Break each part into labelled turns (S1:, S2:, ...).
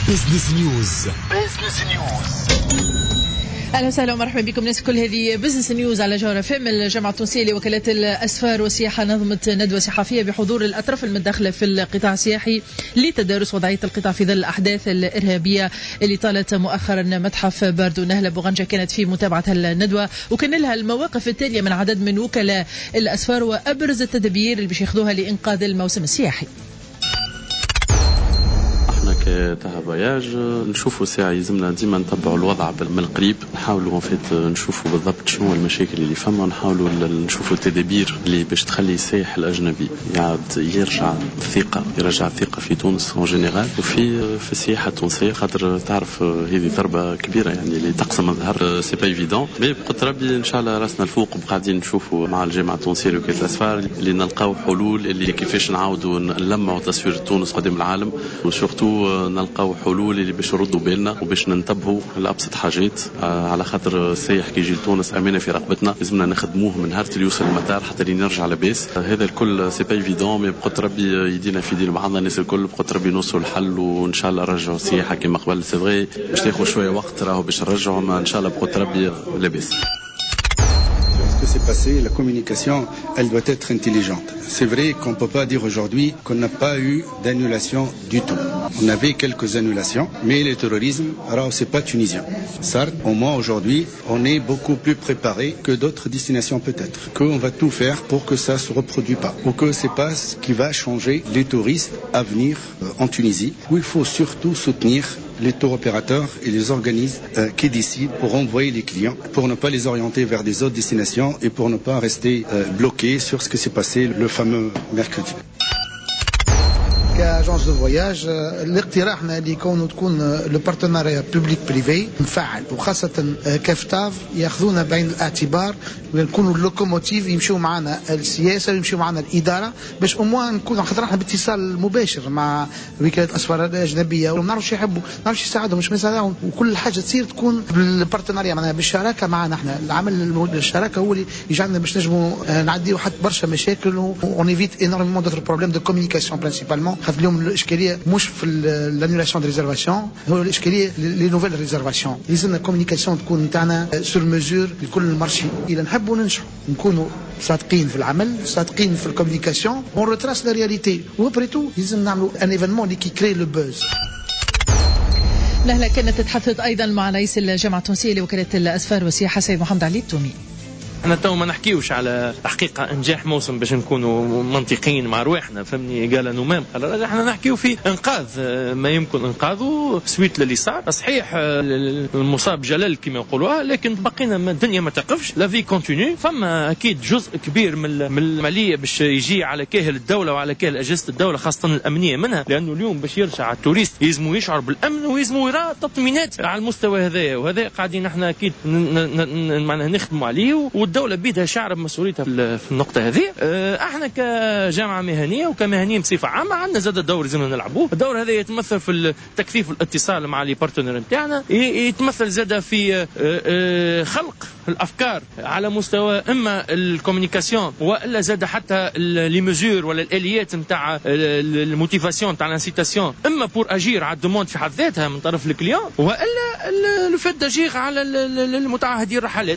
S1: بزنس نيوز. اهلا وسهلا ومرحبا بكم الناس كل. هذه بزنس نيوز على جوهر فم. الجامعه التونسيه لوكالات الاسفار والسياحه نظمت ندوه صحفيه بحضور الاطراف المتداخله في القطاع السياحي لتدارس وضعيه القطاع في ظل الاحداث الارهابيه اللي طالت مؤخرا. متحف باردو نهله بوغنجا كانت في متابعه الندوه، وكان لها المواقف التاليه من عدد من وكلاء الاسفار وابرز التدابير اللي باش ياخذوها لانقاذ الموسم السياحي.
S2: تاع فواياج نشوفوا ساعة يلزمنا ديما نتبعوا الوضع من القريب، نحاولوا نشوفوا بالضبط شنو المشاكل اللي فما، ونحاولوا نشوفوا التدابير اللي باش تخلي السائح الأجنبي يرجع الثقة في تونس اون جينيرال وفي السياحة التونسية، خاطر تعرف هذه ضربة كبيرة يعني اللي تقسم الظهر. سي با ايفيدون، مي بقدر ربي ان شاء الله راسنا الفوق، وقاعدين نشوفوا مع الجامعة التونسية لوكالة الأسفار اللي نلقاو حلول اللي كيفاش نعاودوا نلمعوا تصوير تونس قدام العالم، وسورتو نلقاو حلول اللي باش نردوا بالنا وباش ننتبهوا لابسط حاجات، على خاطر السائح كي يجي لتونس امانه في رقبتنا، لازمنا نخدموه من نهار اللي يوصل المطار حتى اللي يرجع لاباس. هذا الكل سي با ايفيدون، مي بقدر ربي يدينا في دين بعضنا الناس الكل، بقدر ربي نوصلوا الحل وان شاء الله نرجعوا السياحه كما قبل. سي فغي باش تاخذ شويه وقت راهو باش نرجعوا، ما ان شاء الله بقدر ربي لاباس.
S3: S'est passé, la communication, elle doit être intelligente. C'est vrai qu'on ne peut pas dire aujourd'hui qu'on n'a pas eu d'annulation du tout. On avait quelques annulations, mais le terrorisme, alors c'est pas tunisien. Certes, au moins aujourd'hui, on est beaucoup plus préparé que d'autres destinations peut-être. Qu'on va tout faire pour que ça se reproduise pas. Ou que c'est pas ce qui va changer les touristes à venir en Tunisie. Où il faut surtout soutenir les tours opérateurs et les organismes qui décident pour envoyer les clients, pour ne pas les orienter vers des autres destinations et pour ne pas rester bloqués sur ce qui s'est passé le fameux mercredi.
S4: كاجونس دو فواياج الاقتراحنا اللي يكون تكون لو بارتناريا بوبليك بريفي مفعل، وخاصه كافتاف ياخذونا بعين الاعتبار ونكونوا اللوكوموتيف، يمشوا معنا السياسه ويمشوا معنا الاداره، باش نكون خاطر احنا باتصال مباشر مع وكاله الاسفار الاجنبيه، وما نعرفش يحبوا نعرفش يساعدهم مش يساعدهم، وكل حاجه تصير تكون بالبارتناريا معناها بالشراكه معنا احنا. العمل الشراكه هو اللي يجعلنا باش نجموا نعديو حتى برشا مشاكل ونيفيت انورمون دوتر بروبليم دو كومونيكاسيون برينسيبالمون. خاطر اليوم الاشكاليه مش في الانيولاسيون دو ريزرفاسيون، هو الاشكاليه لي نوفيل ريزرفاسيون. لازمنا الكومونيكاسيون تكون نتاعنا سور ميزور لكل المارشي. اذا نحبوا ننجحوا نكونوا صادقين في العمل، صادقين في الكومونيكاسيون، اون روتراس لا رياليتي، وابري تو لازم نعملوا ان ايفينمون اللي كي لو بوز.
S1: نهله كانت تتحدث ايضا مع رئيس الجامعه التونسيه لوكاله الاسفار والسياحه سيد محمد علي التومي.
S5: احنا تو ما نحكيوش على تحقيق انجاح موسم باش نكونوا منطقيين مع رواحنا، فهمني؟ قال نمام قال احنا نحكيو في انقاذ ما يمكن انقاذه سويت للي صار. صحيح المصاب جلال كما يقولوها، لكن بقينا الدنيا ما تقفش، لا في كونتينيو. فما اكيد جزء كبير من الماليه باش يجي على كاهل الدوله وعلى كاهل اجهزه الدوله خاصه الامنيه منها، لانه اليوم باش يرجع التوريست يلزموا يشعر بالامن ويلزموا يرى تطمينات على المستوى هذايا، وهذا قاعدين احنا اكيد معناها نخدموا عليه، الدولة بيدها شعر بمسؤوليتها في النقطة هذه. احنا كجامعة مهنية وكمهنيين بصفة عامة عندنا زاد الدور لازمنا نلعبوه. الدور هذا يتمثل في تكثيف الاتصال مع لي بارتنر نتاعنا، يتمثل زاد في خلق الافكار على مستوى اما الكومونيكاسيون والا زاد حتى لي ميزور ولا الاليات نتاع الموتيفاسيون نتاع الانسيتاسيون، اما بور اجير على الدوموند في حد ذاتها من طرف الكليون، والا لو فيت داجير على المتعهدين الرحلات.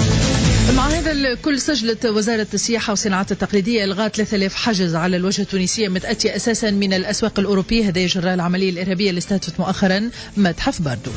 S1: مع هذا الكل سجلت وزارة السياحة والصناعات التقليدية إلغاء 3000 حجز على الوجه التونسية متأتية أساسا من الأسواق الأوروبية، هذا جراء العملية الإرهابية اللي استهدفت مؤخرا متحف باردو.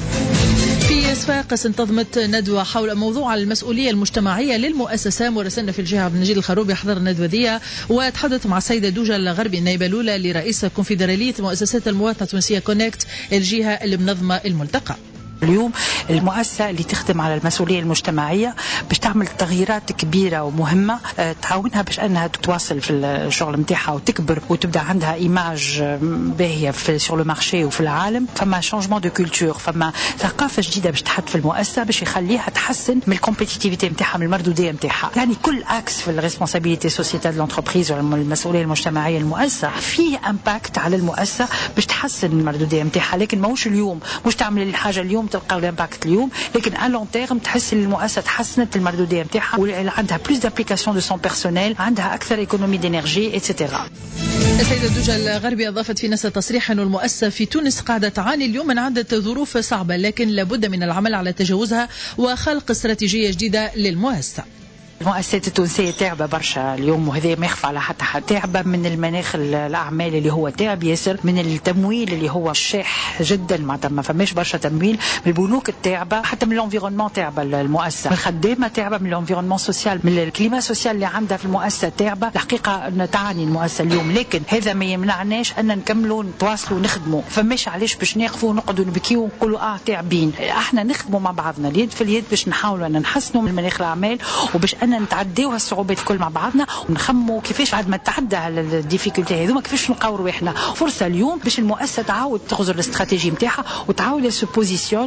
S1: في صفاقس انتظمت ندوة حول موضوع المسؤولية المجتمعية للمؤسسة. مراسلنا في الجهة عبد المجيد الخروبي حضر الندوة دي وتحدث مع السيدة دوجة الغربي النائبة الأولى لرئيس كونفدرالية مؤسسات المواطنة التونسية كونكت، الجهة اللي منظمة الملتقى.
S6: اليوم المؤسسة اللي تخدم على المسؤولية المجتمعية باش تعمل تغييرات كبيرة ومهمة تعاونها باش أنها تتواصل في الشغل متاعها وتكبر وتبدأ عندها إيماج باهية في سور لو مارشي وفي العالم. فما شانجمون دو كولتور، فما ثقافة جديدة باش تحط في المؤسسة باش يخليها تحسن من الكومبيتيتيفيتي متاعها، من المردودية متاعها. يعني كل أكس في الريسبونسابيلتي سوسيتال لونتربريز ولا المسؤولية المجتمعية المؤسسة فيه امباكت على المؤسسة باش تحسن المردودية متاعها، لكن ماهوش اليوم مش تعمل الحاجة اليوم اليوم تلقى الامباكت اليوم، لكن على لون تيرم تحس المؤسسه تحسنت المردوديه نتاعها، وعندها بلوس دابليكاسيون دو سون بيرسونيل، عندها اكثر ايكونومي دينيرجي اتسيتيرا.
S1: السيدة دوجة الغربي أضافت في نفس تصريح أن المؤسسة في تونس قاعدة تعاني اليوم من عدة ظروف صعبة، لكن لابد من العمل على تجاوزها وخلق استراتيجية جديدة للمؤسسة.
S6: المؤسسات التونسية تعبة برشا اليوم، وهذا ما يخفى على حتى حد. تعبة من المناخ الأعمال اللي هو تعب ياسر، من التمويل اللي هو شاح جدا، ما فماش برشا تمويل، من البنوك التعبة، حتى من الانفيرونمون تعبة المؤسسة، من الخدامة تعبة، من الانفيرونمون سوسيال، من الكليما سوسيال اللي عندها في المؤسسة تعبة. الحقيقة تعاني المؤسسة اليوم، لكن هذا ما يمنعناش أن نكملوا نتواصلوا نخدموا. فماش علاش باش نقفوا ونقعدوا نبكيوا ونقولوا تعبين. احنا نخدموا مع بعضنا اليد في اليد باش نحاولوا أن نحسنوا من مناخ الأعمال، وباش أن نتعديوها الصعوبات الكل مع بعضنا، ونخموا كيفاش بعد ما تعدى على الديفيكولتي هذوما كيفاش نلقاو رواحنا. فرصة اليوم باش المؤسسة تعاود تغزر الاستراتيجي نتاعها وتعاود سو بوزيسيون.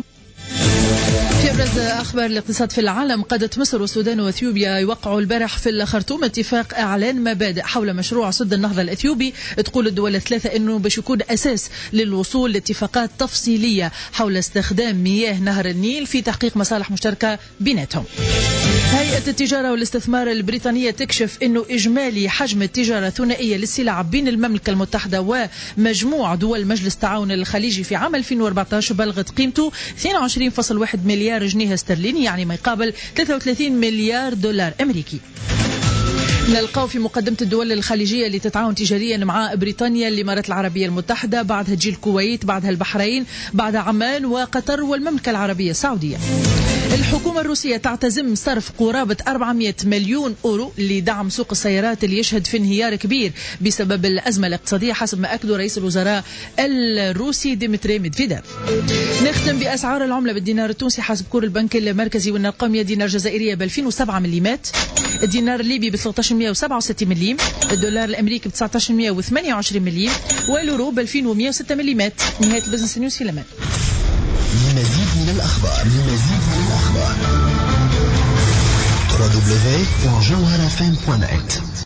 S1: في أبرز أخبار الاقتصاد في العالم، قادت مصر والسودان وأثيوبيا يوقعوا البارح في الخرطوم اتفاق إعلان مبادئ حول مشروع سد النهضة الأثيوبي. تقول الدول الثلاثة أنه باش يكون أساس للوصول لاتفاقات تفصيلية حول استخدام مياه نهر النيل في تحقيق مصالح مشتركة بيناتهم. هيئة التجارة والاستثمار البريطانية تكشف أنه إجمالي حجم التجارة الثنائية للسلع بين المملكة المتحدة ومجموع دول مجلس التعاون الخليجي في عام 2014 بلغت قيمته 22.1 مليار جنيه استرليني، يعني ما يقابل 33 مليار دولار أمريكي. نلقاو في مقدمة الدول الخليجية اللي تتعاون تجاريا مع بريطانيا الإمارات العربية المتحدة، بعدها تجي الكويت، بعدها البحرين، بعدها عمان وقطر والمملكة العربية السعودية. الحكومة الروسية تعتزم صرف قرابة 400 مليون أورو لدعم سوق السيارات اللي يشهد في انهيار كبير بسبب الأزمة الاقتصادية، حسب ما أكد رئيس الوزراء الروسي ديمتري ميدفيديف. نختم بأسعار العملة بالدينار التونسي حسب كور البنك المركزي والأرقام: دينار جزائرية ب 2007 ملم، الدينار الليبي ب 1367 ملم، الدولار الأمريكي ب 1928 ملم، واليورو ب 2106 ملم. نهاية البزنس نيوز في الأمان.
S7: لمزيد من الأخبار www.jawharafm.net